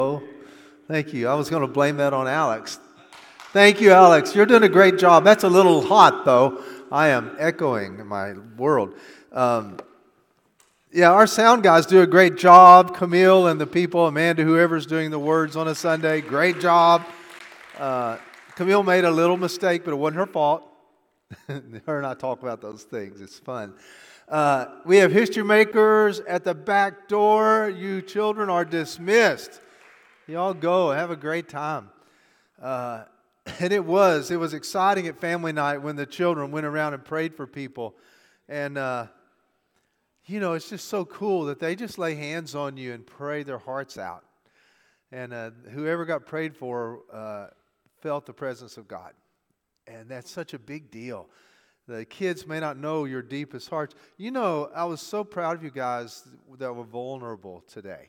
Oh, thank you. I was going to blame that on Alex. Thank you, Alex. You're doing a great job. That's a little hot, though. I am echoing in my world. Um, yeah, our sound guys do a great job. Camille and the people, Amanda, whoever's doing the words on a Sunday, great job. Uh, Camille made a little mistake, but it wasn't her fault. Her and I talk about those things. It's fun. We have history makers at the back door. You children are dismissed. Y'all go. Have a great time. And it was exciting at family night when the children went around and prayed for people. And, it's just so cool that they just lay hands on you and pray their hearts out. And whoever got prayed for felt the presence of God. And that's such a big deal. The kids may not know your deepest hearts. I was so proud of you guys that were vulnerable today.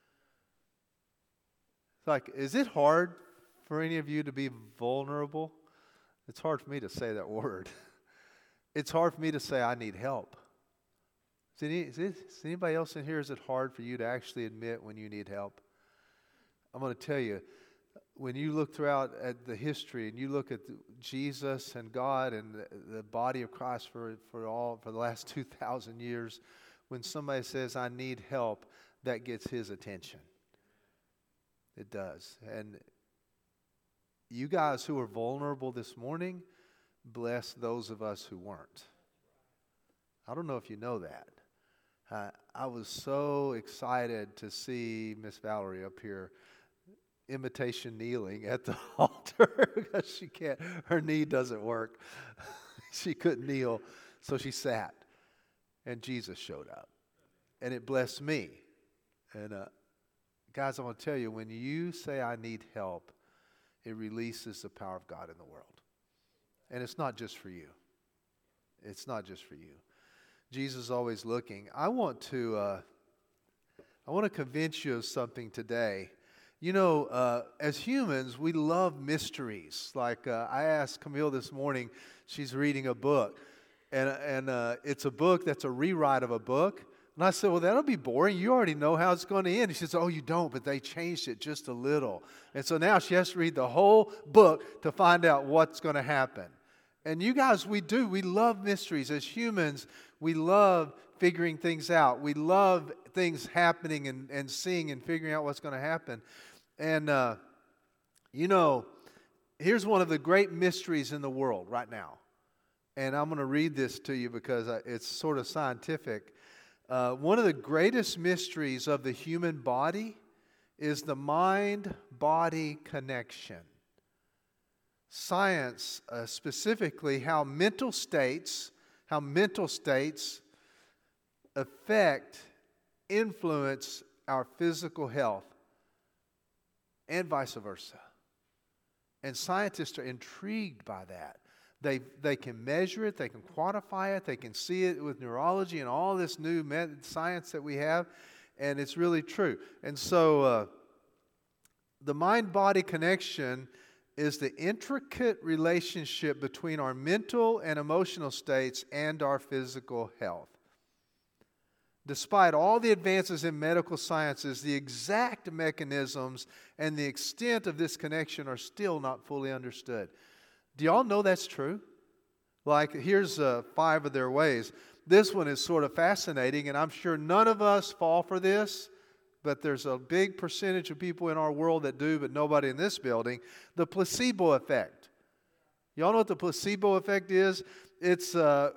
Is it hard for any of you to be vulnerable? It's hard for me to say that word. It's hard for me to say I need help. Is anybody else in here, is it hard for you to actually admit when you need help? I'm going to tell you, when you look throughout at the history and you look at Jesus and God and the body of Christ for the last 2,000 years, when somebody says, I need help, that gets his attention. It does. And you guys who are vulnerable this morning, bless those of us who weren't. I don't know if you know that. I was so excited to see Miss Valerie up here, imitation kneeling at the altar because her knee doesn't work. She couldn't kneel, so she sat. And Jesus showed up. And it blessed me. And guys, I want to tell you, when you say I need help, it releases the power of God in the world. And it's not just for you. It's not just for you. Jesus is always looking. I want to convince you of something today. As humans, we love mysteries. I asked Camille this morning, she's reading a book. And it's a book that's a rewrite of a book. And I said, well, that'll be boring. You already know how it's going to end. She says, oh, you don't, but they changed it just a little. And so now she has to read the whole book to find out what's going to happen. And you guys, we love mysteries. As humans, we love figuring things out. We love things happening and seeing and figuring out what's going to happen. And, here's one of the great mysteries in the world right now. And I'm going to read this to you because it's sort of scientific. One of the greatest mysteries of the human body is the mind-body connection. Science, specifically how mental states influence our physical health and vice versa. And scientists are intrigued by that. They can measure it, they can quantify it, they can see it with neurology and all this new science that we have, and it's really true. And so the mind-body connection is the intricate relationship between our mental and emotional states and our physical health. Despite all the advances in medical sciences, the exact mechanisms and the extent of this connection are still not fully understood. Do y'all know that's true? Here's 5 of their ways. This one is sort of fascinating, and I'm sure none of us fall for this, but there's a big percentage of people in our world that do, but nobody in this building. The placebo effect. Y'all know what the placebo effect is? It's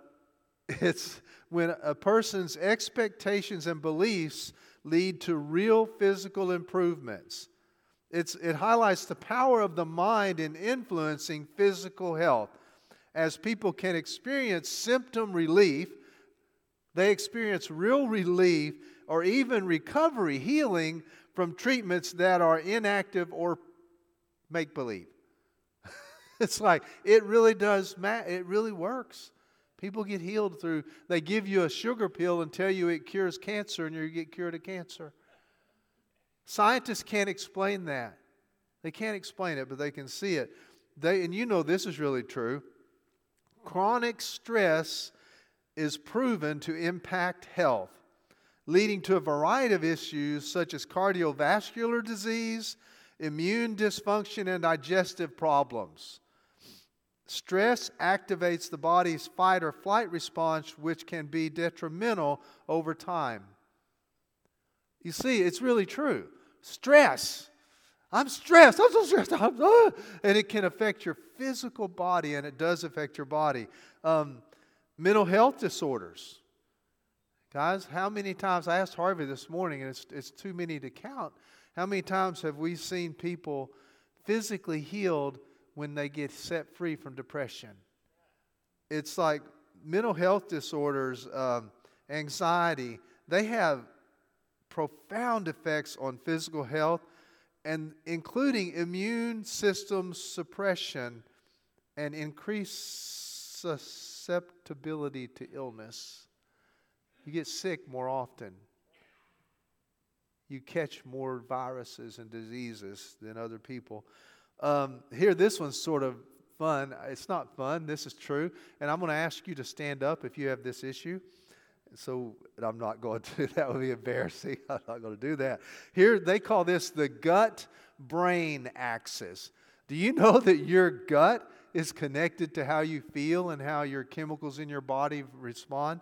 when a person's expectations and beliefs lead to real physical improvements. It highlights the power of the mind in influencing physical health. As people can experience symptom relief, they experience real relief or even recovery, healing from treatments that are inactive or make-believe. It's it really does matter. It really works. People get healed they give you a sugar pill and tell you it cures cancer and you get cured of cancer. Scientists can't explain that. They can't explain it, but they can see it. And this is really true. Chronic stress is proven to impact health. leading to a variety of issues such as cardiovascular disease, immune dysfunction, and digestive problems. Stress activates the body's fight or flight response, which can be detrimental over time. You see, it's really true. Stress. I'm stressed. I'm so stressed. And it can affect your physical body, and it does affect your body. Mental health disorders. Guys, how many times, I asked Harvey this morning, and it's too many to count, how many times have we seen people physically healed when they get set free from depression? It's like mental health disorders, anxiety, they have profound effects on physical health, and including immune system suppression and increased susceptibility to illness. You get sick more often. You catch more viruses and diseases than other people. Here, this one's sort of fun. It's not fun. This is true. And I'm going to ask you to stand up if you have this issue. So I'm not going to. That would be embarrassing. I'm not going to do that. Here, they call this the gut-brain axis. Do you know that your gut is connected to how you feel and how your chemicals in your body respond?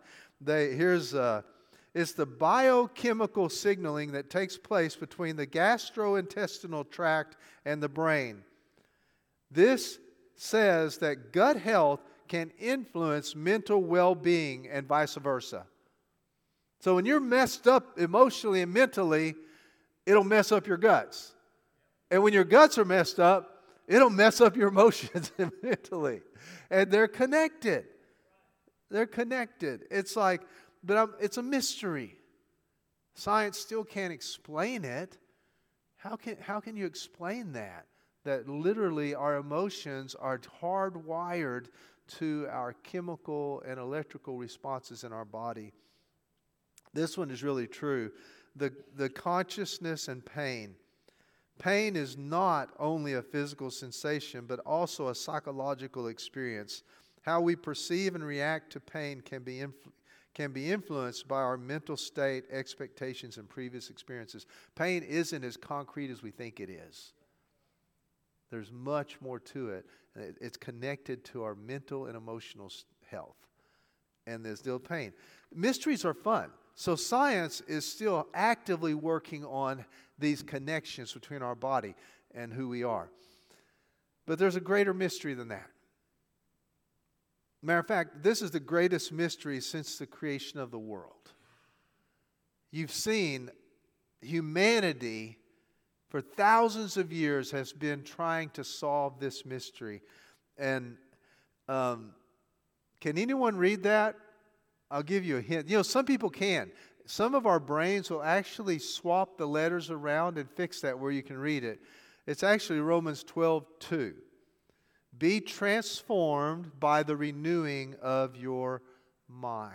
It's the biochemical signaling that takes place between the gastrointestinal tract and the brain. This says that gut health can influence mental well-being and vice versa. So when you're messed up emotionally and mentally, it'll mess up your guts. And when your guts are messed up, it'll mess up your emotions mentally. And they're connected. They're connected. It's like, it's a mystery. Science still can't explain it. How can you explain that? That literally our emotions are hardwired to our chemical and electrical responses in our body. This one is really true. The consciousness and pain. Pain is not only a physical sensation, but also a psychological experience. How we perceive and react to pain can be influenced by our mental state, expectations, and previous experiences. Pain isn't as concrete as we think it is. There's much more to it. It's connected to our mental and emotional health. And there's still pain. Mysteries are fun. So science is still actively working on these connections between our body and who we are. But there's a greater mystery than that. Matter of fact, this is the greatest mystery since the creation of the world. You've seen humanity for thousands of years has been trying to solve this mystery. And can anyone read that? I'll give you a hint. You know, some people can. Some of our brains will actually swap the letters around and fix that where you can read it. It's actually Romans 12:2. Be transformed by the renewing of your mind.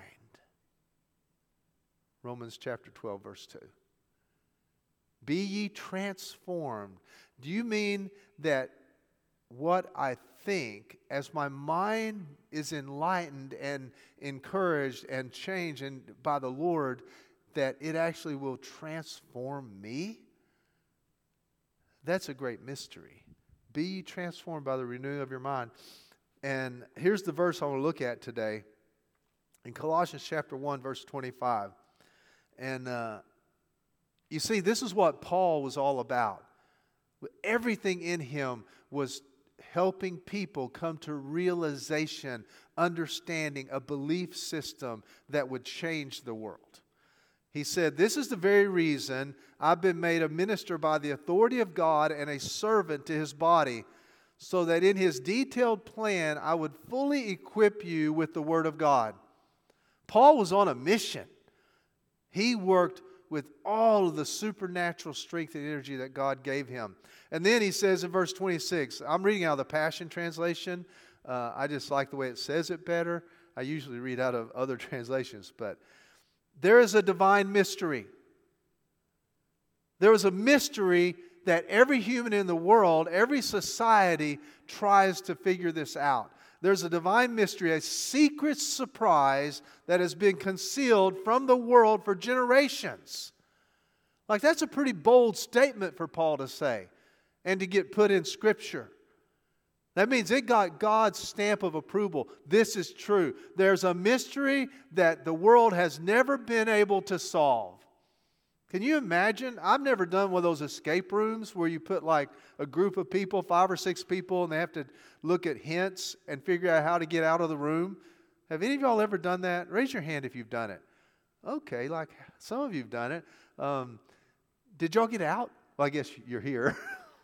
Romans chapter 12, verse 2. Be ye transformed. Do you mean that what I think, as my mind is enlightened and encouraged and changed by the Lord, that it actually will transform me? That's a great mystery. Be ye transformed by the renewing of your mind. And here's the verse I want to look at today. In Colossians chapter 1, verse 25. And you see, this is what Paul was all about. Everything in him was helping people come to realization, understanding, a belief system that would change the world. He said, this is the very reason I've been made a minister by the authority of God and a servant to His body, so that in His detailed plan I would fully equip you with the Word of God. Paul was on a mission. He worked with all of the supernatural strength and energy that God gave him. And then he says in verse 26, I'm reading out of the Passion Translation. I just like the way it says it better. I usually read out of other translations, but there is a divine mystery. There is a mystery that every human in the world, every society tries to figure this out. There's a divine mystery, a secret surprise that has been concealed from the world for generations. Like, that's a pretty bold statement for Paul to say and to get put in Scripture. That means it got God's stamp of approval. This is true. There's a mystery that the world has never been able to solve. Can you imagine? I've never done one of those escape rooms where you put like a group of people, 5 or 6 people, and they have to look at hints and figure out how to get out of the room. Have any of y'all ever done that? Raise your hand if you've done it. Okay, like some of you have done it. Did y'all get out? Well, I guess you're here.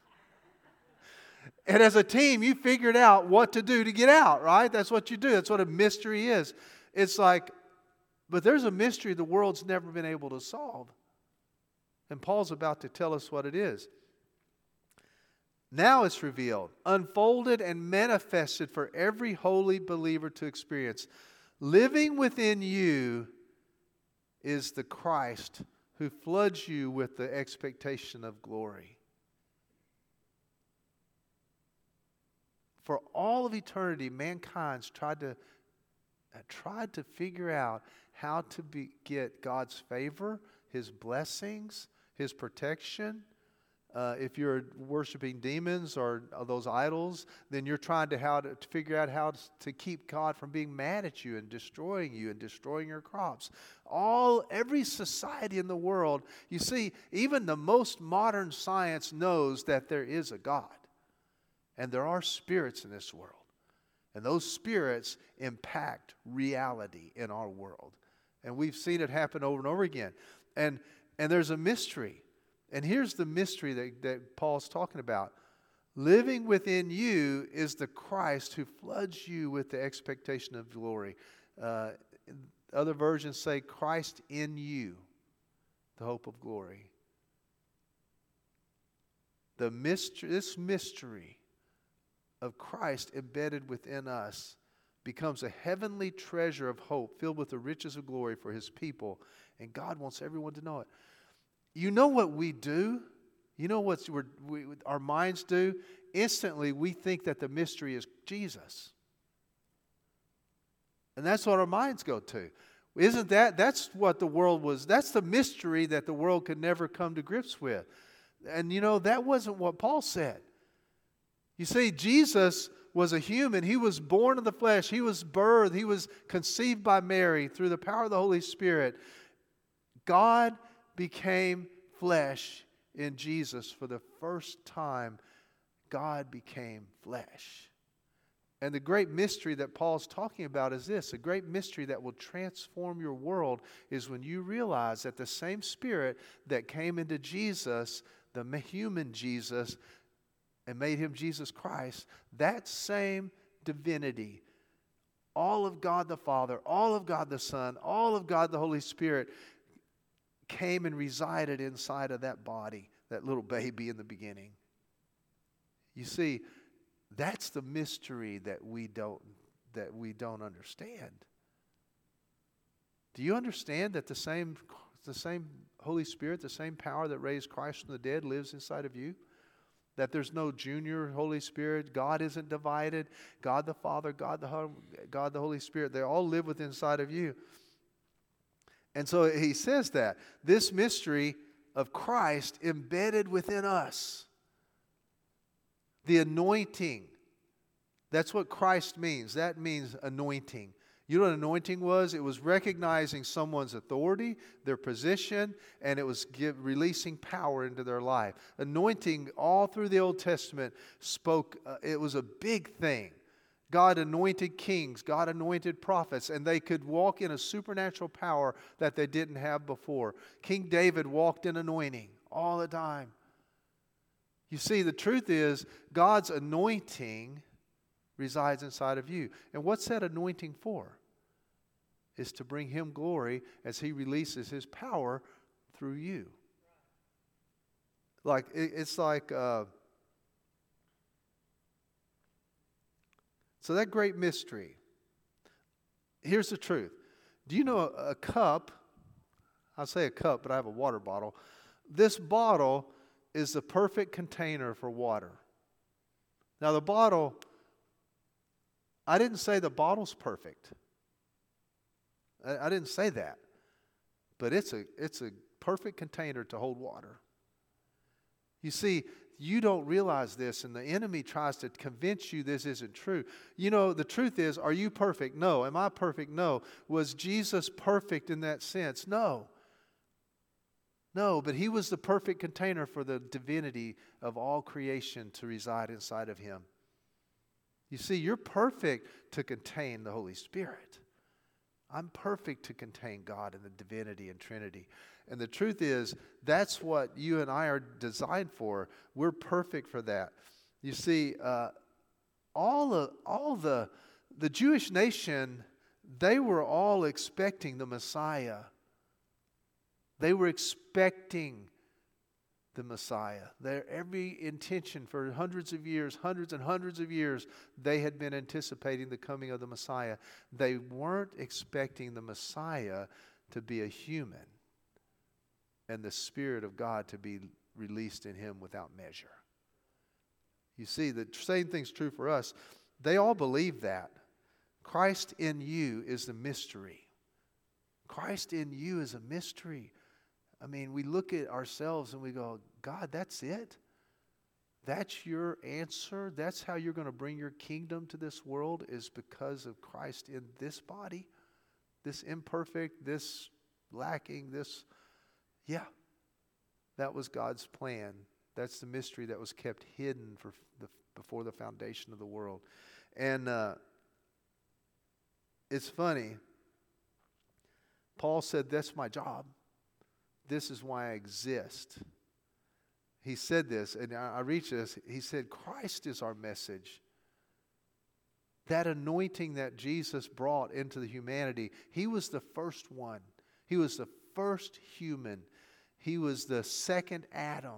And as a team, you figured out what to do to get out, right? That's what you do. That's what a mystery is. It's like, but there's a mystery the world's never been able to solve. And Paul's about to tell us what it is. Now it's revealed, unfolded and manifested for every holy believer to experience. Living within you is the Christ who floods you with the expectation of glory. For all of eternity, mankind's tried to figure out how to get God's favor, His blessings, His protection. If you're worshiping demons or those idols, then you're trying to figure out how to keep God from being mad at you and destroying your crops. Every society in the world, you see, even the most modern science knows that there is a God. And there are spirits in this world. And those spirits impact reality in our world. And we've seen it happen over and over again. And there's a mystery. And here's the mystery that Paul's talking about. Living within you is the Christ who floods you with the expectation of glory. Other versions say Christ in you, the hope of glory. This mystery of Christ embedded within us becomes a heavenly treasure of hope filled with the riches of glory for His people. And God wants everyone to know it. You know what we do? You know what our minds do? Instantly we think that the mystery is Jesus. And that's what our minds go to. Isn't that's what the world was, that's the mystery that the world could never come to grips with. And you know, that wasn't what Paul said. You see, Jesus was a human. He was born of the flesh. He was birthed. He was conceived by Mary through the power of the Holy Spirit. God became flesh in Jesus. For the first time, God became flesh. And the great mystery that Paul's talking about is this. A great mystery that will transform your world is when you realize that the same Spirit that came into Jesus, the human Jesus, and made Him Jesus Christ, that same divinity, all of God the Father, all of God the Son, all of God the Holy Spirit, came and resided inside of that body, that little baby in the beginning. You see, that's the mystery that we don't understand. Do you understand that the same Holy Spirit, the same power that raised Christ from the dead lives inside of you? That there's no junior Holy Spirit. God isn't divided. God the Father, God the Holy Spirit, they all live within inside of you. And so he says that this mystery of Christ embedded within us. The anointing. That's what Christ means. That means anointing. You know what anointing was? It was recognizing someone's authority, their position, and it was releasing power into their life. Anointing all through the Old Testament spoke, it was a big thing. God anointed kings, God anointed prophets, and they could walk in a supernatural power that they didn't have before. King David walked in anointing all the time. You see, the truth is, God's anointing resides inside of you. And what's that anointing for? Is to bring Him glory as He releases His power through you. It's like, so that great mystery. Here's the truth. Do you know a cup? I'll say a cup, but I have a water bottle. This bottle is the perfect container for water. Now the bottle I didn't say the bottle's perfect. I didn't say that. But it's a perfect container to hold water. You see, you don't realize this, and the enemy tries to convince you this isn't true. You know, the truth is, are you perfect? No. Am I perfect? No. Was Jesus perfect in that sense? No. No, but he was the perfect container for the divinity of all creation to reside inside of him. You see, you're perfect to contain the Holy Spirit. I'm perfect to contain God and the divinity and Trinity. And the truth is, that's what you and I are designed for. We're perfect for that. You see, all the Jewish nation, they were all expecting the Messiah. They were expecting the Messiah. Their every intention for hundreds and hundreds of years, they had been anticipating the coming of the Messiah. They weren't expecting the Messiah to be a human and the Spirit of God to be released in him without measure. You see, the same thing's true for us. They all believe that. Christ in you is the mystery. Christ in you is a mystery. I mean, we look at ourselves and we go, God, that's it? That's your answer? That's how you're going to bring your kingdom to this world, is because of Christ in this body? This imperfect, this lacking, this... Yeah, that was God's plan. That's the mystery that was kept hidden before the foundation of the world. And it's funny. Paul said, that's my job. This is why I exist. He said this, and I reached this. He said, Christ is our message. That anointing that Jesus brought into the humanity, he was the first one. He was the first human. He was the second Adam.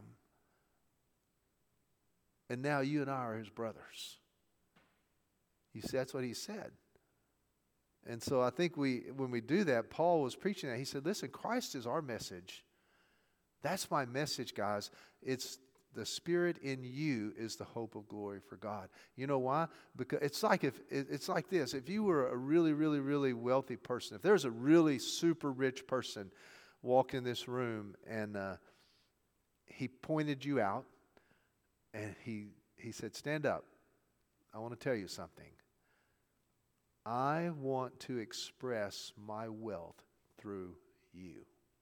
And now you and I are his brothers. You see, that's what he said. And so I think when we do that, Paul was preaching that. He said, listen, Christ is our message. That's my message, guys. It's the Spirit in you is the hope of glory for God. You know why? Because it's like this. If you were a really, really, really wealthy person, if there's a really super rich person walk in this room and he pointed you out and he said, stand up. I want to tell you something. I want to express my wealth through you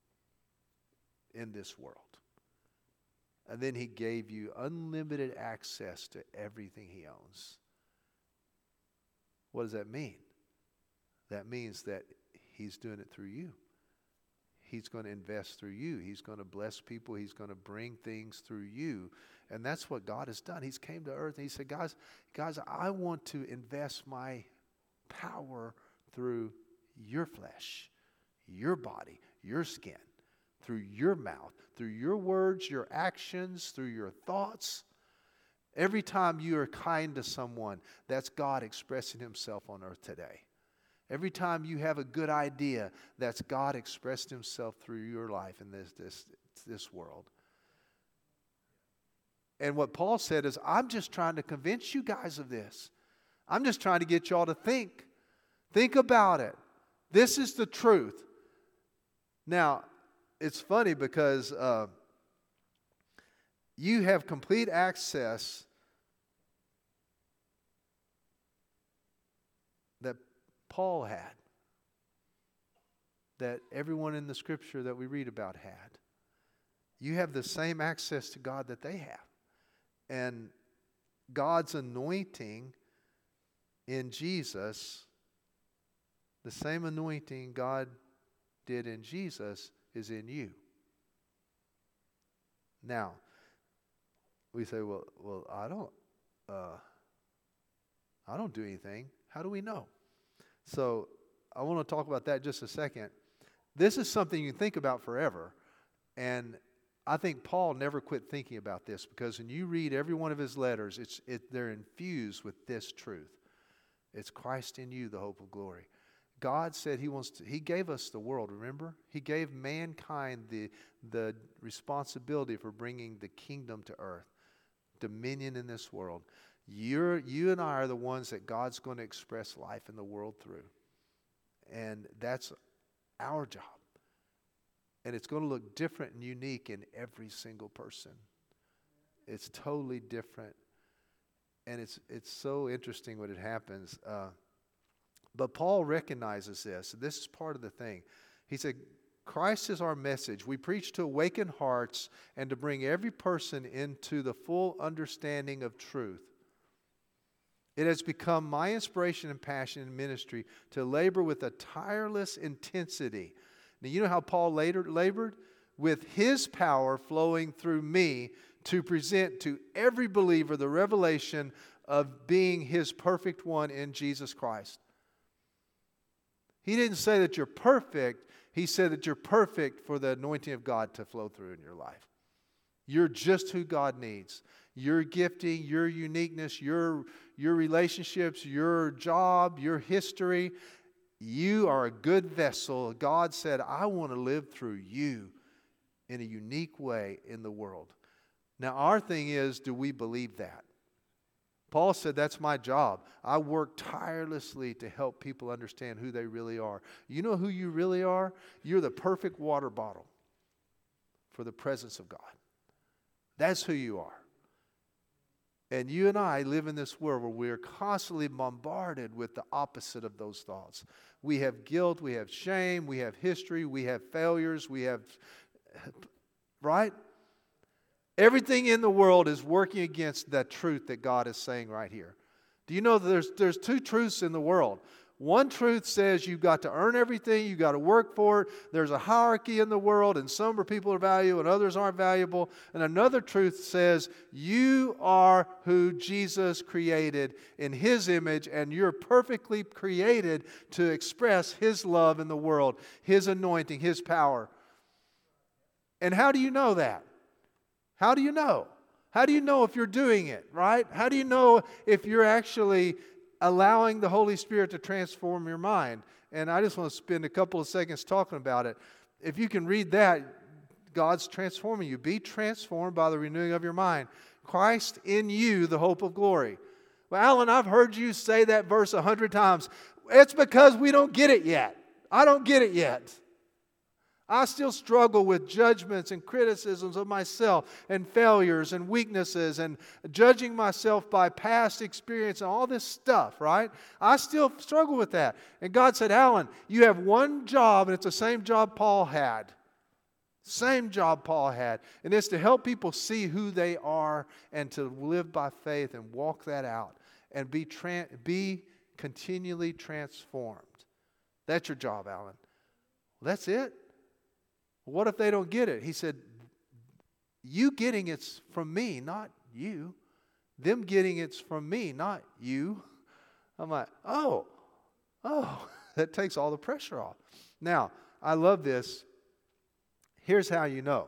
in this world. And then he gave you unlimited access to everything he owns. What does that mean? That means that he's doing it through you. He's going to invest through you. He's going to bless people. He's going to bring things through you. And that's what God has done. He's came to earth and he said, guys, I want to invest my power through your flesh, your body, your skin, through your mouth, through your words, your actions, through your thoughts. Every time you are kind to someone, that's God expressing himself on earth today. Every time you have a good idea, that's God expressed himself through your life in this world. And what Paul said is, I'm just trying to convince you guys of this. I'm just trying to get y'all to think. Think about it. This is the truth. Now, it's funny because you have complete access that Paul had, that everyone in the Scripture that we read about had. You have the same access to God that they have. And God's anointing in Jesus, the same anointing God did in Jesus, is in you. Now, we say, well, I don't do anything. How do we know? So I want to talk about that just a second. This is something you can think about forever. And I think Paul never quit thinking about this, because when you read every one of his letters, they're infused with this truth. It's Christ in you, the hope of glory. God said he gave us the world, remember? He gave mankind the responsibility for bringing the kingdom to earth, dominion in this world. You and I are the ones that God's going to express life in the world through. And that's our job. And it's going to look different and unique in every single person. It's totally different. And it's so interesting when it happens. But Paul recognizes this. This is part of the thing. He said, Christ is our message. We preach to awaken hearts and to bring every person into the full understanding of truth. It has become my inspiration and passion in ministry to labor with a tireless intensity. Now, you know how Paul later labored? With his power flowing through me to present to every believer the revelation of being his perfect one in Jesus Christ. He didn't say that you're perfect. He said that you're perfect for the anointing of God to flow through in your life. You're just who God needs. Your gifting, your uniqueness, your relationships, your job, your history. You are a good vessel. God said, I want to live through you in a unique way in the world. Now, our thing is, do we believe that? Paul said, that's my job. I work tirelessly to help people understand who they really are. You know who you really are? You're the perfect water bottle for the presence of God. That's who you are. And you and I live in this world where we're constantly bombarded with the opposite of those thoughts. We have guilt, we have shame, we have history, we have failures, we have, right? Everything in the world is working against that truth that God is saying right here. Do you know that there's two truths in the world? One truth says you've got to earn everything, you've got to work for it. There's a hierarchy in the world, and some people are valuable and others aren't valuable. And another truth says you are who Jesus created in His image, and you're perfectly created to express His love in the world, His anointing, His power. And how do you know that? How do you know? How do you know if you're doing it, right? How do you know if you're actually allowing the Holy Spirit to transform your mind? And I just want to spend a couple of seconds talking about it. If you can read that, God's transforming you. Be transformed by the renewing of your mind. Christ in you, the hope of glory. Well, Alan, I've heard you say that verse 100 times. It's because we don't get it yet. I don't get it yet. I still struggle with judgments and criticisms of myself and failures and weaknesses and judging myself by past experience and all this stuff, right? I still struggle with that. And God said, Alan, you have one job, and it's the same job Paul had. Same job Paul had. And it's to help people see who they are and to live by faith and walk that out and be continually transformed. That's your job, Alan. That's it. What if they don't get it? He said, you getting it's from me, not you. Them getting it's from me, not you. I'm like, oh, that takes all the pressure off. Now, I love this. Here's how you know.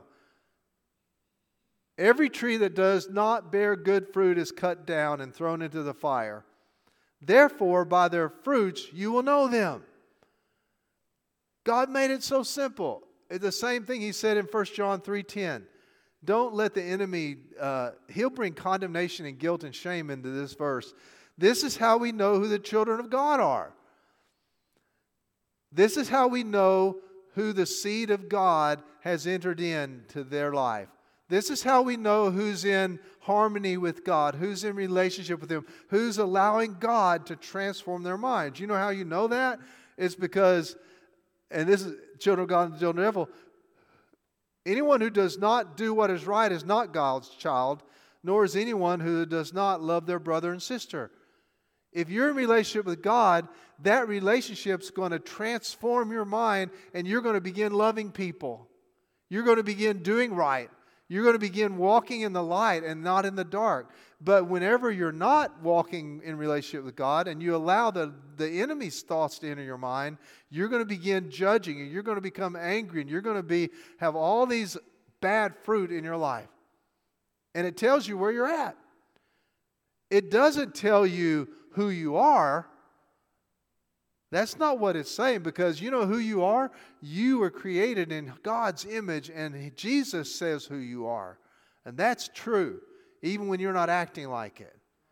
Every tree that does not bear good fruit is cut down and thrown into the fire. Therefore, by their fruits you will know them. God made it so simple. It's the same thing He said in 1 John 3:10. Don't let the enemy, he'll bring condemnation and guilt and shame into this verse. This is how we know who the children of God are. This is how we know who the seed of God has entered into their life. This is how we know who's in harmony with God, who's in relationship with Him, who's allowing God to transform their minds. You know how you know that? It's because, and this is children of God and children of the devil, anyone who does not do what is right is not God's child, nor is anyone who does not love their brother and sister. If you're in relationship with God, that relationship's going to transform your mind, and you're going to begin loving people. You're going to begin doing right. You're going to begin walking in the light and not in the dark. But whenever you're not walking in relationship with God and you allow the enemy's thoughts to enter your mind, you're going to begin judging and you're going to become angry and you're going to have all these bad fruit in your life. And it tells you where you're at. It doesn't tell you who you are. That's not what it's saying, because you know who you are? You were created in God's image, and Jesus says who you are. And that's true, even when you're not acting like it.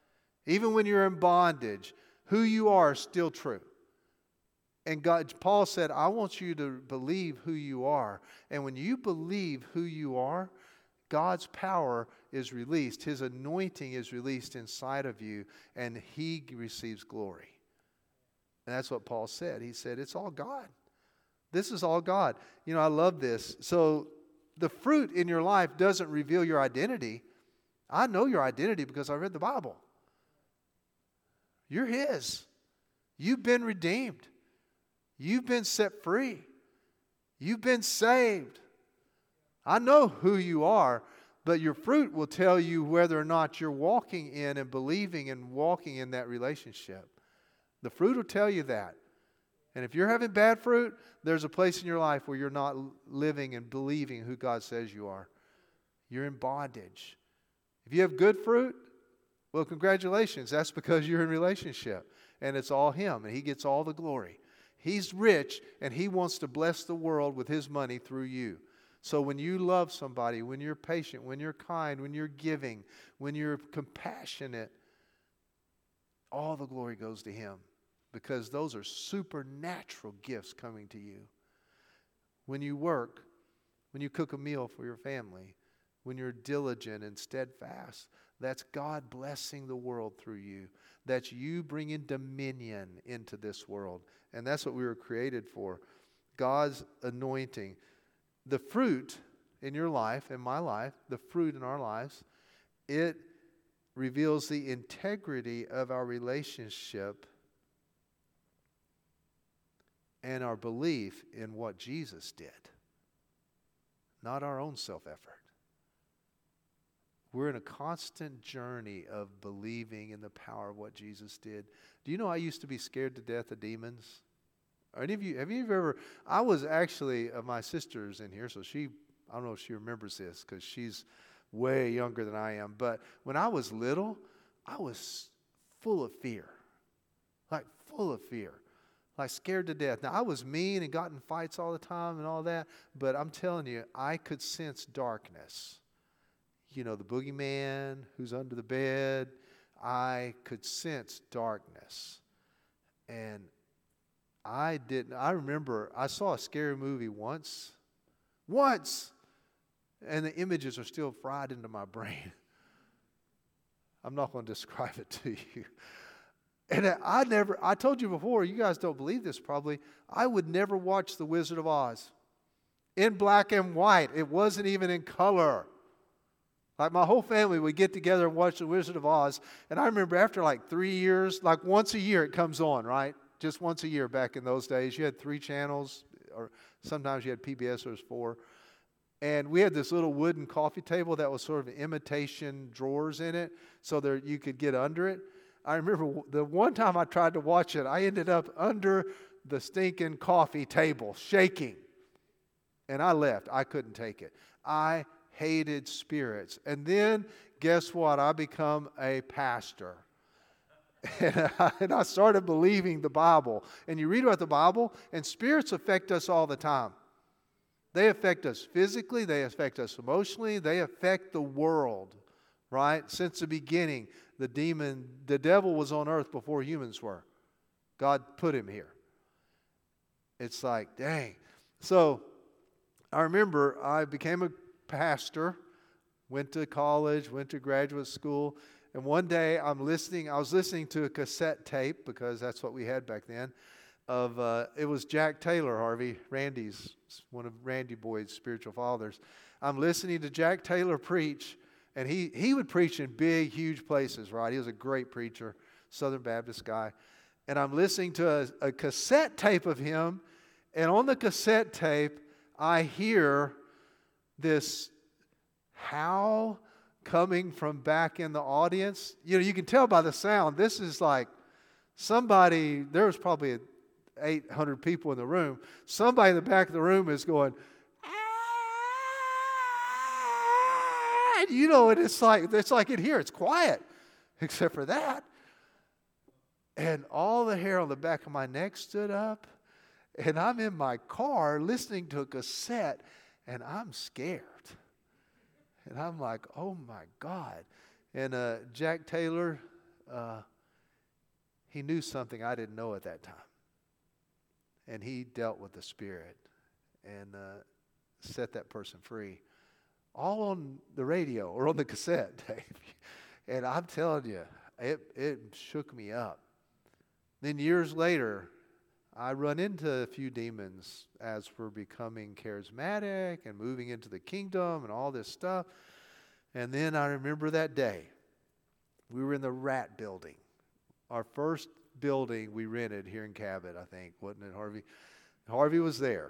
Even when you're in bondage, who you are is still true. And Paul said, I want you to believe who you are. And when you believe who you are, God's power is released. His anointing is released inside of you, and He receives glory. And that's what Paul said. He said, it's all God. This is all God. You know, I love this. So the fruit in your life doesn't reveal your identity. I know your identity because I read the Bible. You're His. You've been redeemed. You've been set free. You've been saved. I know who you are, but your fruit will tell you whether or not you're walking in and believing and walking in that relationship. The fruit will tell you that. And if you're having bad fruit, there's a place in your life where you're not living and believing who God says you are. You're in bondage. If you have good fruit, well, congratulations. That's because you're in relationship. And it's all Him, and He gets all the glory. He's rich, and He wants to bless the world with His money through you. So when you love somebody, when you're patient, when you're kind, when you're giving, when you're compassionate, all the glory goes to Him, because those are supernatural gifts coming to you. When you work, when you cook a meal for your family, when you're diligent and steadfast, that's God blessing the world through you. That's you bringing dominion into this world. And that's what we were created for. God's anointing. The fruit in your life, in my life, the fruit in our lives, it reveals the integrity of our relationship and our belief in what Jesus did, not our own self-effort. We're in a constant journey of believing in the power of what Jesus did. Do you know I used to be scared to death of demons? Are any of you, have you ever, I was actually, my sister's in here, so I don't know if she remembers this because she's way younger than I am, but when I was little, I was full of fear. Like full of fear. Like scared to death. Now, I was mean and got in fights all the time and all that, but I'm telling you, I could sense darkness. You know, the boogeyman who's under the bed. I could sense darkness. And I remember I saw a scary movie once, and the images are still fried into my brain. I'm not going to describe it to you. And I told you before, you guys don't believe this probably, I would never watch The Wizard of Oz in black and white. It wasn't even in color. Like my whole family would get together and watch The Wizard of Oz. And I remember after like 3 years, like once a year it comes on, right? Just once a year back in those days. You had 3 channels, or sometimes you had PBS, there was 4. And we had this little wooden coffee table that was sort of imitation drawers in it so that you could get under it. I remember the one time I tried to watch it, I ended up under the stinking coffee table, shaking. And I left. I couldn't take it. I hated spirits. And then, guess what? I become a pastor. And I started believing the Bible. And you read about the Bible, and spirits affect us all the time. They affect us physically. They affect us emotionally. They affect the world, right? Since the beginning, the devil was on earth before humans were. God put him here. It's like, dang. So I remember I became a pastor, went to college, went to graduate school, and one day I was listening to a cassette tape, because that's what we had back then, it was Jack Taylor, Harvey, one of Randy Boyd's spiritual fathers. I'm listening to Jack Taylor preach, and he would preach in big, huge places, right? He was a great preacher, Southern Baptist guy. And I'm listening to a cassette tape of him, and on the cassette tape, I hear this howl coming from back in the audience. You know, you can tell by the sound, this is like somebody, there was probably 800 people in the room. Somebody in the back of the room is going, and you know, and it's like in here, it's quiet, except for that. And all the hair on the back of my neck stood up, and I'm in my car listening to a cassette, and I'm scared. And I'm like, oh my God. And Jack Taylor he knew something I didn't know at that time. And he dealt with the Spirit and set that person free. All on the radio or on the cassette, Dave. And I'm telling you, it shook me up. Then years later, I run into a few demons as we're becoming charismatic and moving into the kingdom and all this stuff. And then I remember that day. We were in the Rat Building. Our first building we rented here in Cabot, I think. Wasn't it, Harvey? Harvey was there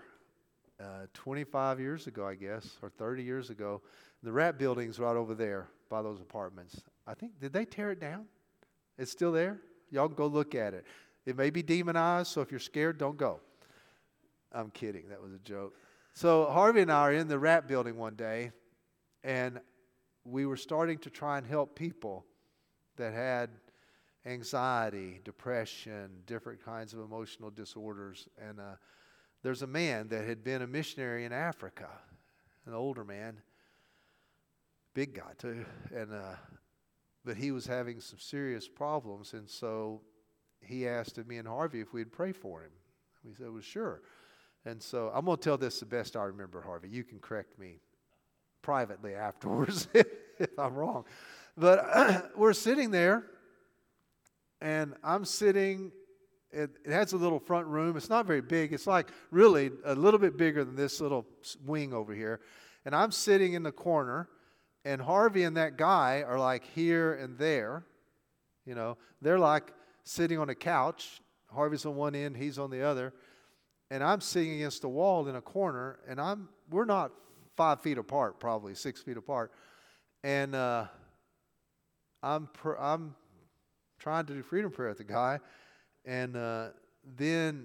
25 years ago, I guess, or 30 years ago. The Rat Building's right over there by those apartments. I think, did they tear it down? It's still there? Y'all can go look at it. It may be demonized, so if you're scared, don't go. I'm kidding. That was a joke. So Harvey and I are in the Rat Building one day, and we were starting to try and help people that had anxiety, depression, different kinds of emotional disorders. And there's a man that had been a missionary in Africa, an older man, big guy too, and but he was having some serious problems, and so he asked me and Harvey if we'd pray for him. We said, well, sure. And so I'm going to tell this the best I remember, Harvey. You can correct me privately afterwards if I'm wrong. But we're sitting there, and I'm sitting. It has a little front room. It's not very big. It's like really a little bit bigger than this little wing over here. And I'm sitting in the corner, and Harvey and that guy are like here and there. You know, they're like sitting on a couch. Harvey's on one end, he's on the other. And I'm sitting against the wall in a corner, and we're not 5 feet apart, probably 6 feet apart. And I'm trying to do freedom prayer at the guy, and then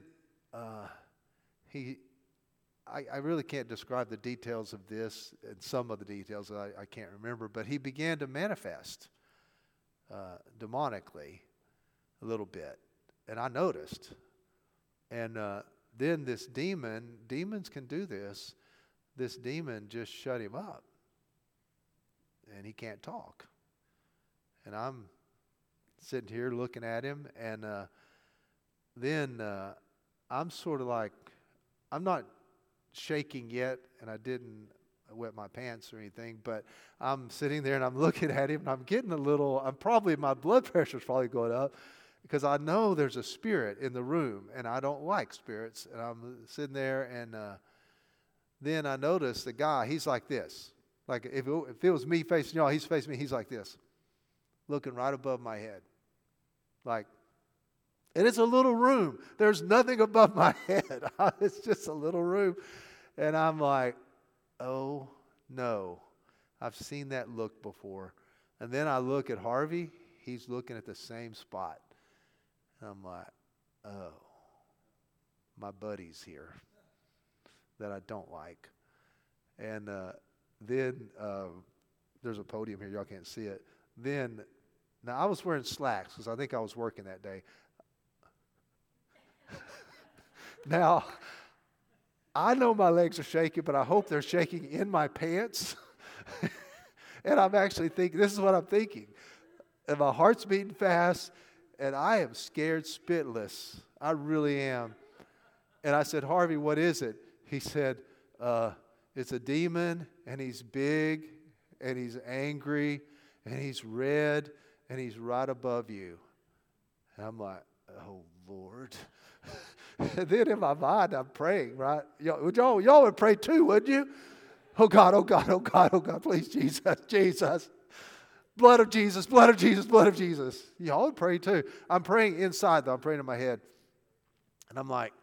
I really can't describe the details of this, and some of the details I can't remember, but he began to manifest demonically a little bit, and I noticed. And then this demons can do this. This demon just shut him up, and he can't talk. And I'm sitting here looking at him, and then I'm sort of like, I'm not shaking yet, and I didn't wet my pants or anything, but I'm sitting there and I'm looking at him, and I'm getting my blood pressure's probably going up, because I know there's a spirit in the room, and I don't like spirits. And I'm sitting there, and then I notice the guy, he's like this. Like if it was me facing y'all, he's facing me, he's like this, looking right above my head. Like, and it's a little room. There's nothing above my head. It's just a little room. And I'm like, oh, no. I've seen that look before. And then I look at Harvey. He's looking at the same spot. And I'm like, oh, my buddy's here that I don't like. And then there's a podium here. Y'all can't see it. Now I was wearing slacks because I think I was working that day. Now, I know my legs are shaking, but I hope they're shaking in my pants. And I'm actually thinking, this is what I'm thinking. And my heart's beating fast, and I am scared spitless. I really am. And I said, Harvey, what is it? He said, it's a demon, and he's big, and he's angry, and he's red, and he's right above you. And I'm like, oh, Lord. And then in my mind, I'm praying, right? Y'all would pray too, wouldn't you? Oh, God, oh, God, oh, God, oh, God, please, Jesus, Jesus. Blood of Jesus, blood of Jesus, blood of Jesus. Y'all would pray too. I'm praying inside, though. I'm praying in my head. And I'm like,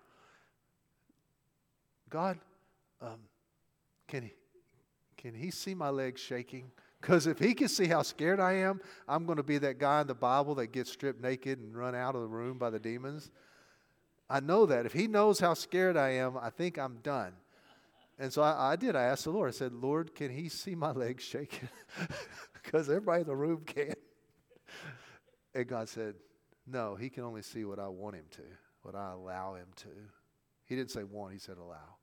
God, can he see my legs shaking? Because if he can see how scared I am, I'm going to be that guy in the Bible that gets stripped naked and run out of the room by the demons. I know that. If he knows how scared I am, I think I'm done. And so I did. I asked the Lord. I said, Lord, can he see my legs shaking? Because everybody in the room can. And God said, no, he can only see what I want him to, what I allow him to. He didn't say want, he said allow.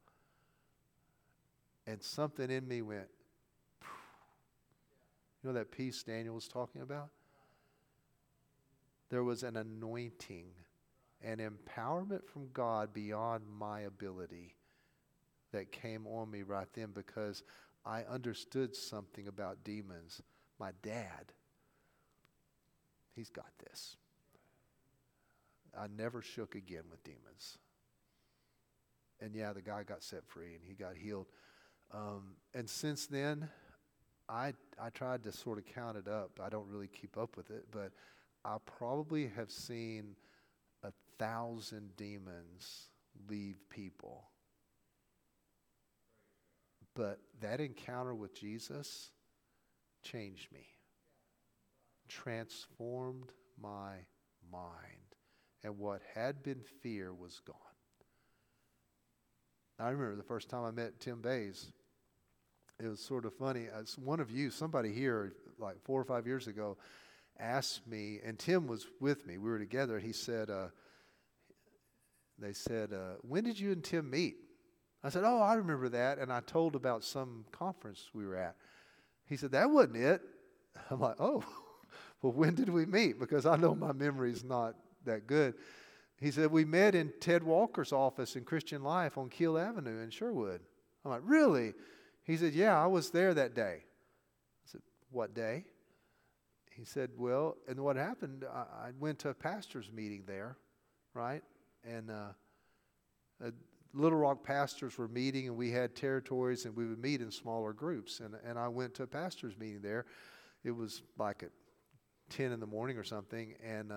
And something in me went, you know that peace Daniel was talking about? There was an anointing, an empowerment from God beyond my ability that came on me right then because I understood something about demons. My dad, he's got this. I never shook again with demons. And yeah, the guy got set free and he got healed. And since then, I tried to sort of count it up. I don't really keep up with it, but I probably have seen 1,000 demons leave people. But that encounter with Jesus changed me, transformed my mind, and what had been fear was gone. I remember the first time I met Tim Bays. It was sort of funny. One of you, somebody here, like 4 or 5 years ago, asked me, and Tim was with me. We were together. He said, they said, when did you and Tim meet? I said, oh, I remember that. And I told about some conference we were at. He said, that wasn't it. I'm like, oh, well, when did we meet? Because I know my memory's not that good. He said, we met in Ted Walker's office in Christian Life on Keel Avenue in Sherwood. I'm like, really? He said, yeah, I was there that day. I said, what day? He said, well, and what happened, I went to a pastor's meeting there, right? And Little Rock pastors were meeting, and we had territories, and we would meet in smaller groups. And I went to a pastor's meeting there. It was like at 10 in the morning or something, and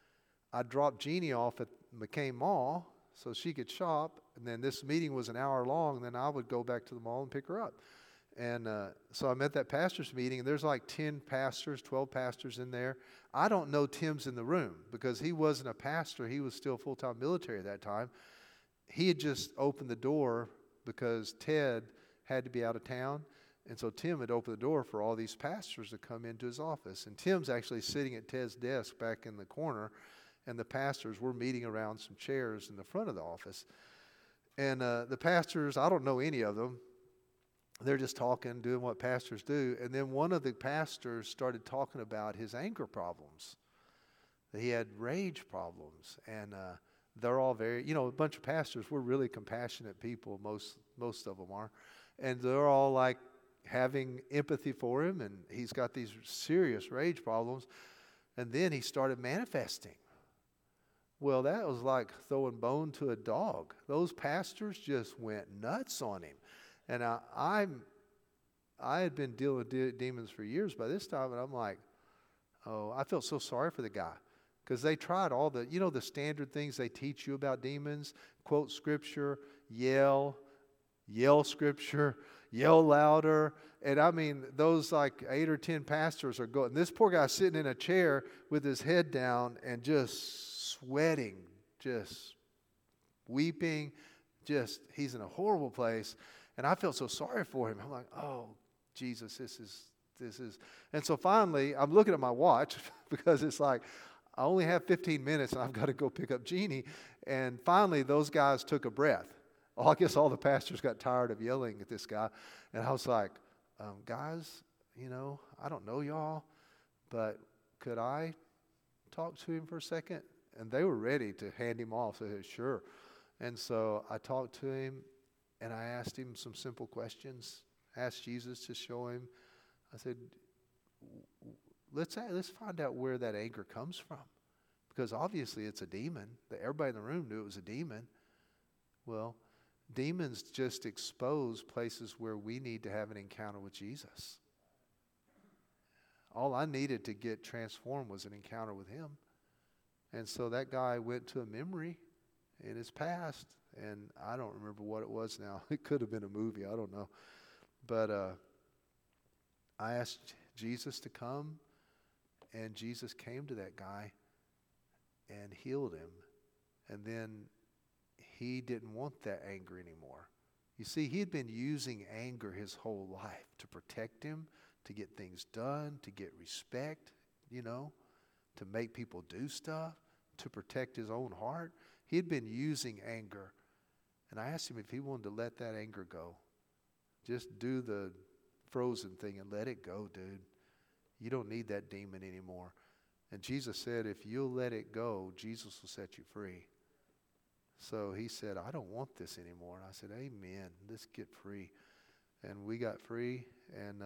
I dropped Jeannie off at McCain Mall so she could shop, and then this meeting was an hour long, and then I would go back to the mall and pick her up. And so I'm at that pastor's meeting, and there's like 10 pastors, 12 pastors in there. I don't know Tim's in the room because he wasn't a pastor. He was still full-time military at that time. He had just opened the door because Ted had to be out of town. And so Tim had opened the door for all these pastors to come into his office. And Tim's actually sitting at Ted's desk back in the corner. And the pastors were meeting around some chairs in the front of the office. And the pastors, I don't know any of them. They're just talking, doing what pastors do. And then one of the pastors started talking about his anger problems. He had rage problems. And they're all very, a bunch of pastors, we're really compassionate people, most of them are. And they're all like having empathy for him, and he's got these serious rage problems. And then he started manifesting. Well, that was like throwing bone to a dog. Those pastors just went nuts on him. And I had been dealing with demons for years by this time, and I'm like, oh, I felt so sorry for the guy. Because they tried all the, the standard things they teach you about demons. Quote scripture, yell scripture, yell louder. And I mean, those like 8 or 10 pastors are going. This poor guy sitting in a chair with his head down and just sweating, just weeping, he's in a horrible place. And I felt so sorry for him. I'm like, oh, Jesus, this is. And so finally, I'm looking at my watch because it's like, I only have 15 minutes and I've got to go pick up Jeannie. And finally, those guys took a breath. Oh, I guess all the pastors got tired of yelling at this guy. And I was like, guys, I don't know y'all, but could I talk to him for a second? And they were ready to hand him off. So I said, sure. And so I talked to him and I asked him some simple questions. Asked Jesus to show him. I said, let's find out where that anger comes from. Because obviously it's a demon. Everybody in the room knew it was a demon. Well, demons just expose places where we need to have an encounter with Jesus. All I needed to get transformed was an encounter with him. And so that guy went to a memory in his past, and I don't remember what it was now. It could have been a movie, I don't know. But I asked Jesus to come, and Jesus came to that guy and healed him. And then he didn't want that anger anymore. You see, he had been using anger his whole life to protect him, to get things done, to get respect, to make people do stuff, to protect his own heart. He had been using anger. And I asked him if he wanted to let that anger go. Just do the Frozen thing and let it go, dude. You don't need that demon anymore. And Jesus said, if you'll let it go, Jesus will set you free. So he said, I don't want this anymore. And I said, amen. Let's get free. And we got free, and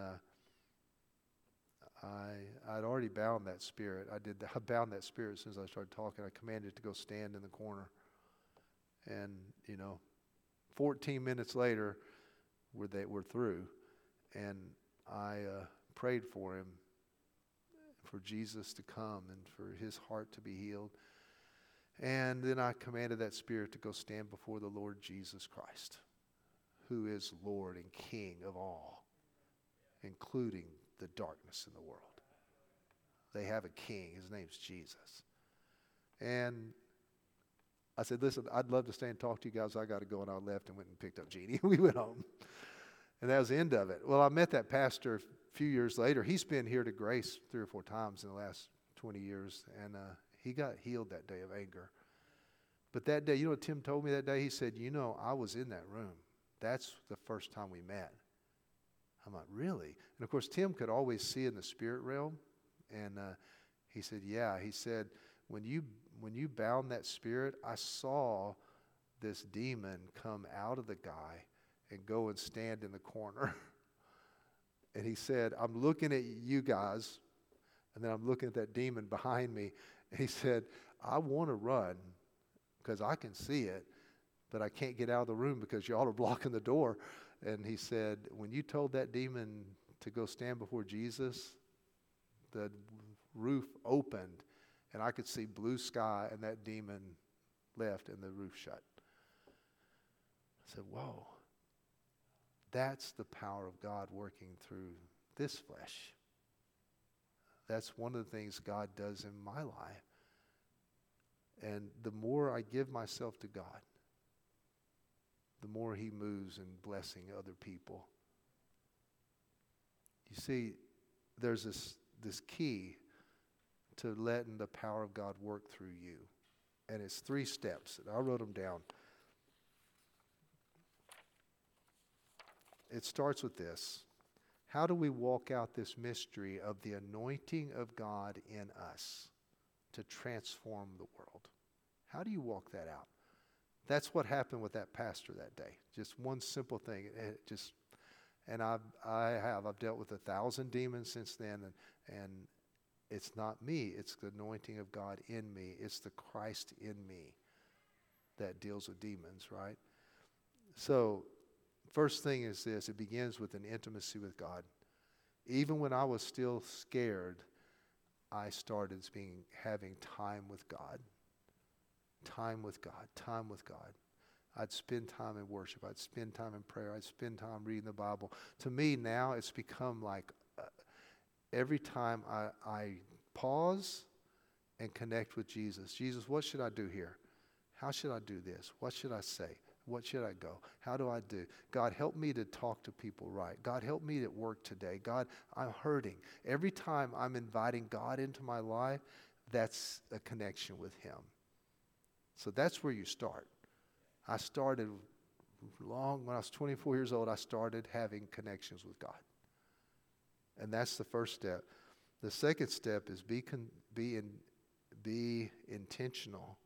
I'd already bound that spirit. I bound that spirit as soon as I started talking. I commanded it to go stand in the corner. And, 14 minutes later, we're through. And I prayed for him, for Jesus to come and for his heart to be healed. And then I commanded that spirit to go stand before the Lord Jesus Christ, who is Lord and King of all, including the darkness in the world. They have a king. His name's Jesus. And I said, listen, I'd love to stay and talk to you guys. I got to go. And I left and went and picked up Jeannie. We went home. And that was the end of it. Well, I met that pastor a few years later. He's been here to Grace 3 or 4 times in the last 20 years. And he got healed that day of anger. But that day, you know what Tim told me that day? He said, I was in that room. That's the first time we met. I'm like, really? And of course, Tim could always see in the spirit realm. And he said, yeah. He said, when you bound that spirit, I saw this demon come out of the guy and go and stand in the corner. And he said, I'm looking at you guys, and then I'm looking at that demon behind me. And he said, I want to run because I can see it, but I can't get out of the room because y'all are blocking the door. And he said, when you told that demon to go stand before Jesus, the roof opened, and I could see blue sky, and that demon left, and the roof shut. I said, whoa, that's the power of God working through this flesh. That's one of the things God does in my life. And the more I give myself to God, the more he moves in blessing other people. You see, there's this key to letting the power of God work through you. And it's 3 steps. I wrote them down. It starts with this. How do we walk out this mystery of the anointing of God in us to transform the world? How do you walk that out? That's what happened with that pastor that day. Just one simple thing. I've dealt with 1,000 demons since then, and it's not me. It's the anointing of God in me. It's the Christ in me that deals with demons, right? So, first thing is this. It begins with an intimacy with God. Even when I was still scared, I started having time with God. Time with God. Time with God. I'd spend time in worship. I'd spend time in prayer. I'd spend time reading the Bible. To me now, it's become like every time I pause and connect with Jesus. Jesus, what should I do here? How should I do this? What should I say? What should I go? How do I do? God, help me to talk to people right. God, help me at work today. God, I'm hurting. Every time I'm inviting God into my life, that's a connection with him. So that's where you start. I started when I was 24 years old, I started having connections with God. And that's the first step. The second step is be intentional.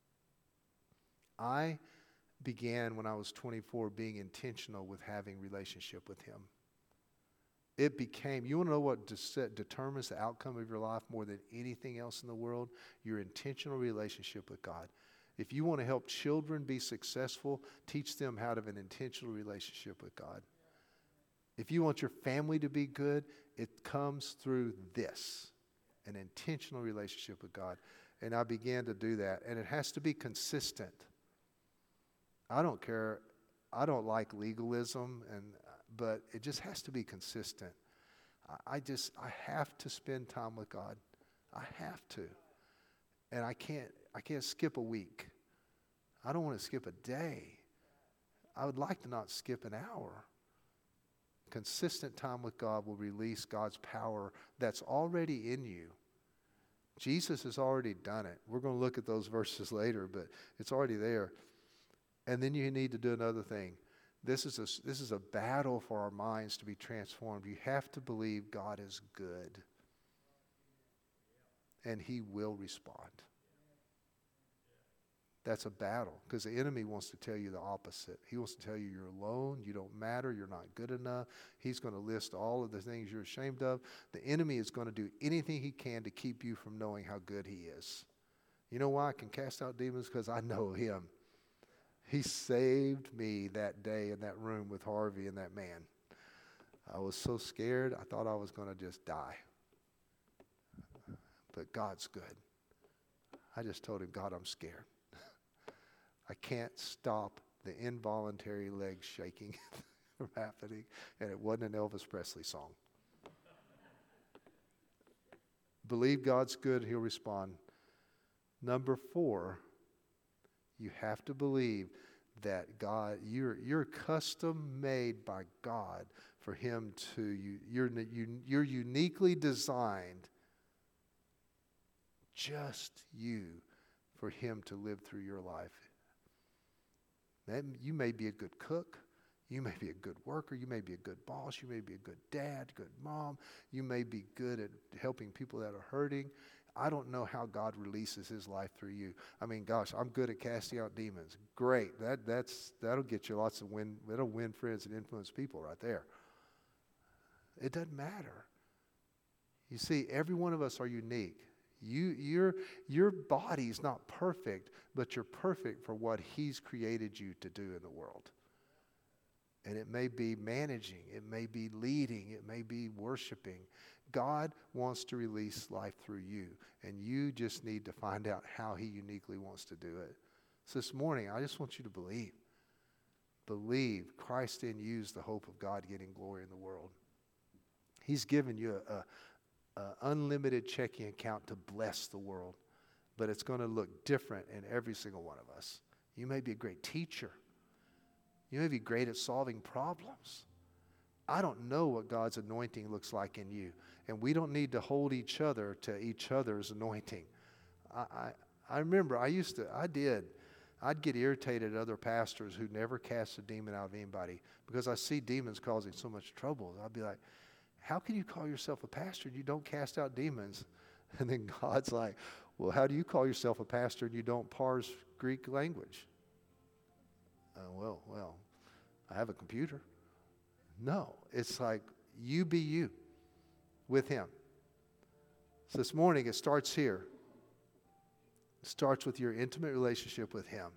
I began when I was 24 being intentional with having relationship with him. It became, you want to know what determines the outcome of your life more than anything else in the world? Your intentional relationship with God. If you want to help children be successful, teach them how to have an intentional relationship with God. If you want your family to be good, it comes through this, an intentional relationship with God. And I began to do that. And it has to be consistent. I don't care. I don't like legalism, but it just has to be consistent. I have to spend time with God. I have to. And I can't skip a week. I don't want to skip a day. I would like to not skip an hour. Consistent time with God will release God's power that's already in you. Jesus has already done it. We're going to look at those verses later, but it's already there. And then you need to do another thing. This is a battle for our minds to be transformed. You have to believe God is good. and he will respond. That's a battle because the enemy wants to tell you the opposite. He wants to tell you you're alone, you don't matter, you're not good enough. He's going to list all of the things you're ashamed of. The enemy is going to do anything he can to keep you from knowing how good he is. You know why I can cast out demons? Because I know him. He saved me that day in that room with Harvey and that man. I was so scared, I thought I was going to just die. But God's good. I just told him, God, I'm scared. I can't stop the involuntary leg shaking from happening. And it wasn't an Elvis Presley song. Believe God's good, he'll respond. Number 4, you have to believe that God, you're custom made by God for him to, you're uniquely designed, just you, for him to live through your life. You may be a good cook. You may be a good worker. You may be a good boss. You may be a good dad, good mom. You may be good at helping people that are hurting. I don't know how God releases his life through you. I mean, gosh, I'm good at casting out demons. Great. That'll get you lots of win. It'll win friends and influence people right there. It doesn't matter. You see, every one of us are unique. Your body's not perfect, but you're perfect for what he's created you to do in the world. And it may be managing, it may be leading, it may be worshiping. God wants to release life through you, and you just need to find out how he uniquely wants to do it. So this morning, I just want you to believe. Believe Christ in you is the hope of God getting glory in the world. He's given you a unlimited checking account to bless the world, but it's going to look different in every single one of us. You may be a great teacher. You may be great at solving problems. I don't know what God's anointing looks like in you, and we don't need to hold each other to each other's anointing. I remember I'd get irritated at other pastors who never cast a demon out of anybody because I see demons causing so much trouble. I'd be like, how can you call yourself a pastor and you don't cast out demons? And then God's like, well, how do you call yourself a pastor and you don't parse Greek language? Well, I have a computer. No, it's like you be you with him. So this morning it starts here. It starts with your intimate relationship with him.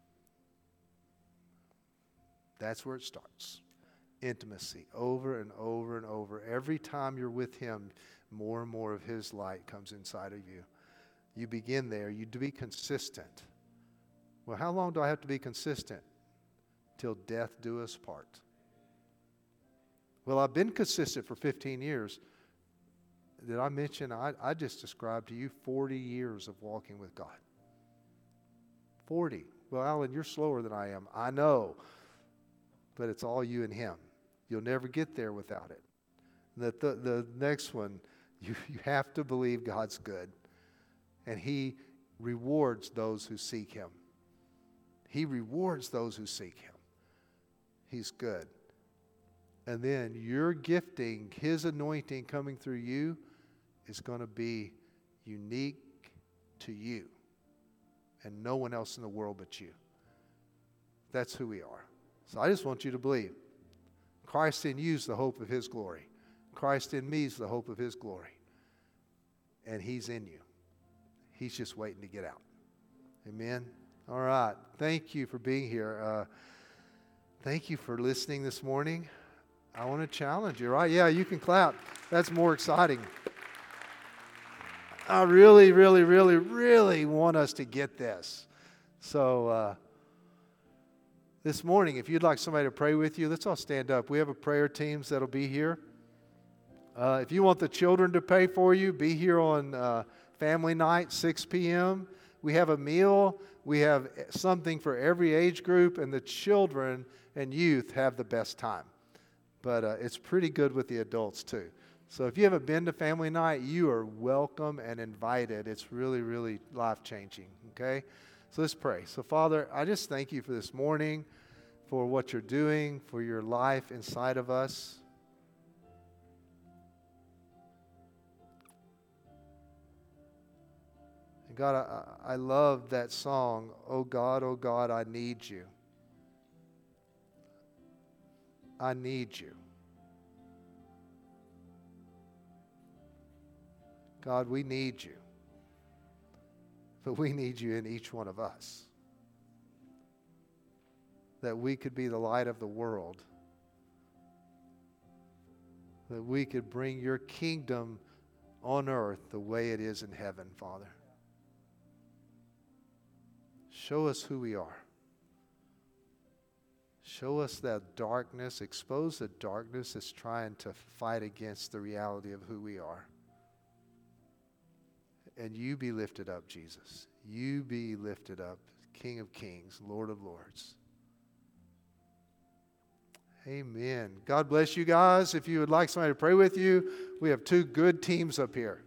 That's where it starts. Intimacy, over and over and over. Every time you're with him, more and more of his light comes inside of you. You begin there. You to be consistent. Well, how long do I have to be consistent? Till death do us part. Well, I've been consistent for 15 years. Did I mention, I just described to you 40 years of walking with God. 40. Well, Alan, you're slower than I am. I know. But it's all you and him. You'll never get there without it. The next one, you have to believe God's good. And he rewards those who seek him. He rewards those who seek him. He's good. And then your gifting, his anointing coming through you is going to be unique to you and no one else in the world but you. That's who we are. So I just want you to believe. Christ in you is the hope of his glory. Christ in me is the hope of his glory. And he's in you. He's just waiting to get out. Amen? All right. Thank you for being here. Thank you for listening this morning. I want to challenge you, right? Yeah, you can clap. That's more exciting. I really, really, really, really want us to get this. So this morning, if you'd like somebody to pray with you, let's all stand up. We have a prayer teams that'll be here. If you want the children to pray for you, be here on family night, 6 p.m. We have a meal. We have something for every age group, and the children and youth have the best time. But it's pretty good with the adults too. So if you haven't been to family night, you are welcome and invited. It's really, really life-changing, okay? So let's pray. So Father, I just thank you for this morning, for what you're doing, for your life inside of us. God, I love that song, oh God, I need you. I need you. God, we need you. But we need you in each one of us. That we could be the light of the world. That we could bring your kingdom on earth the way it is in heaven, Father. Show us who we are. Show us that darkness. Expose the darkness that's trying to fight against the reality of who we are. And you be lifted up, Jesus. You be lifted up, King of Kings, Lord of Lords. Amen. God bless you guys. If you would like somebody to pray with you, we have two good teams up here.